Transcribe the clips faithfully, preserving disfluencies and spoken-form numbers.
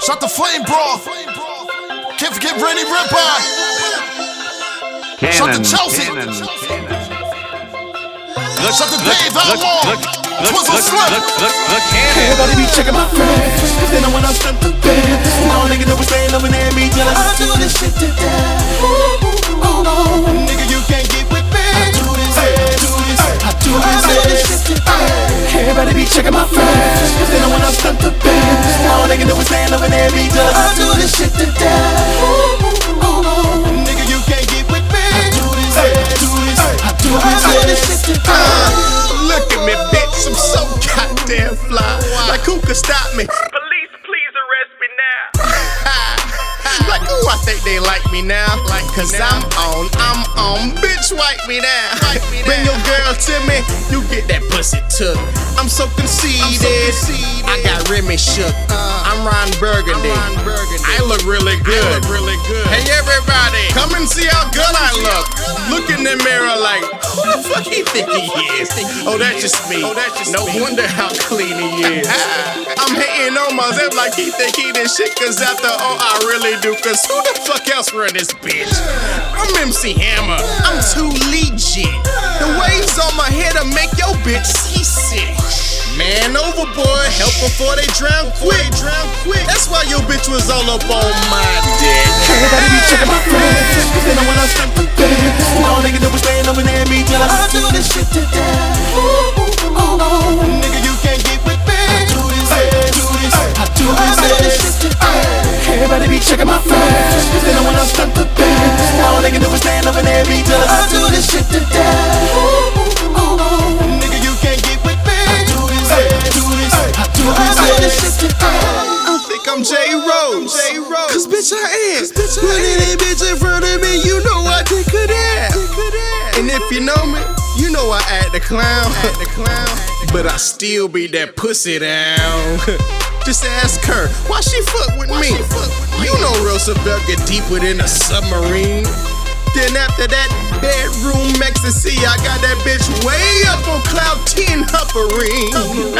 Shut the flame, bro. Can't forget Randy Ripper. Shut the Chelsea. Cannon, Cannon. Shut the Dave Outlaw. Twizzle Slim. Everybody be checking my friends, cause they know when I stunt the band. All niggas know we staying over there and be jealous. I do this shit to death. Oh no, nigga, you can't get with me. I do this, I do this, I do this, I do this shit to death. Everybody be checking my friends, cause they know when I stunt the band. All niggas know we staying over there and be jealous. I do this shit to death. Oh no, nigga, you can't get with me. I do this, I do this, I do this, I do this shit to death. Look at me, bitch, I'm so goddamn fly. Like, who could stop me? Police, please arrest me now. Like, ooh, I think they like me now. Like, cause I'm on, I'm on. Bitch, wipe me down. Bring your girl to me, you get that pussy took. I'm so conceited, I got Remy shook. I'm Ron Burgundy, I look really good. Hey everybody, come and see how good I look. Look in the mirror like, who the fuck he think he is? Oh, that's just me. No wonder how clean he is. I'm hating on myself like he think he this shit, cause after all I really do. Cause who the fuck else run this bitch? I'm M C Hammer, I'm too legit. The waves on my head will make your bitch seasick. Man overboard, help before they drown quick. Drown quick. That's why your bitch was all up on my dick. Everybody be checking my friends, cause they know when I stunt the band. All niggas know we staying over there and be jealous. I do this shit to death. Oh no, nigga, you can't get with me. I do this, I do this, I do this, I do this shit to death. Everybody be checking my friends, cause they know when I stunt the band. All niggas know we staying over there and be jealous. I do this shit to death. Oh no, nigga, you can't get with me. I do this, I do this, I do this, I do this shit to death. I think I'm J Rose, cause bitch I am. Put any bitch in front of me, you know I think of that. And if you know me, you know I act the clown, act the clown. But I still beat that pussy down. Just ask her, why she fuck with me? You know Roosevelt get deeper than a submarine. Then after that bedroom ecstasy, I got that bitch way up on cloud ten hovering.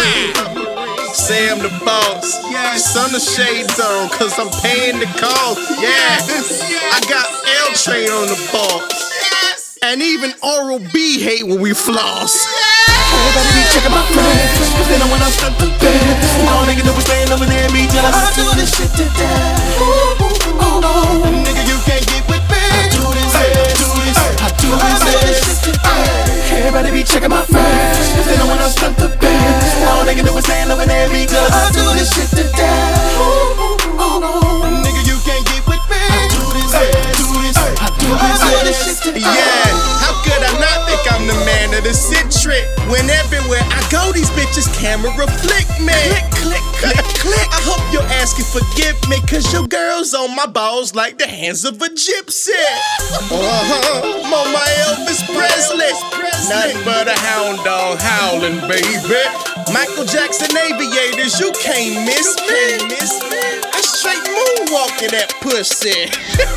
Say I'm the boss, sun the shades on, cause I'm paying the cost. Yeah, I got L Train on the boss. And even Oral B hate when we floss. Everybody be checking my friends, cause they know when I stunt the band. All niggas know we staying over there and be jealous. I do this shit to death. Oh no, nigga, you can't get with me. I do this, I do this, I do this, I do this shit to death. Everybody be checking my friends, cause they know when I stunt the band. All niggas know we staying over there and be jealous. I do this shit to death. Oh no, nigga, you can't get with me. I do this, I do this, I do this, I do this shit to death. Yeah, how could I not think I'm the man of the citric? When everywhere I go, these bitches camera flick me. Click, click, click, click. I hope your ass can forgive me, cause your girl's on my balls like the hands of a gypsy. Uh-huh, I'm on my Elvis Presley. Nothing but a hound dog howling, baby. Michael Jackson aviators, you can't miss me. I straight moonwalking that pussy.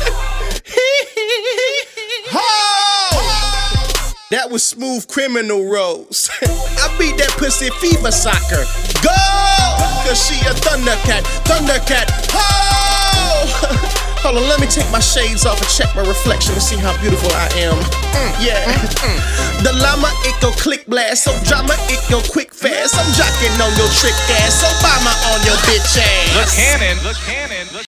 That was Smooth Criminal Rose. I beat that pussy fever soccer. Go! Cause she a Thundercat, Thundercat. Oh! Hold on, let me take my shades off and check my reflection to see how beautiful I am. Mm, yeah. Mm, mm. The llama, it go click blast. So drama, it go quick fast. I'm jocking on your trick ass. Obama on your bitch ass. The Cannon, the Cannon, the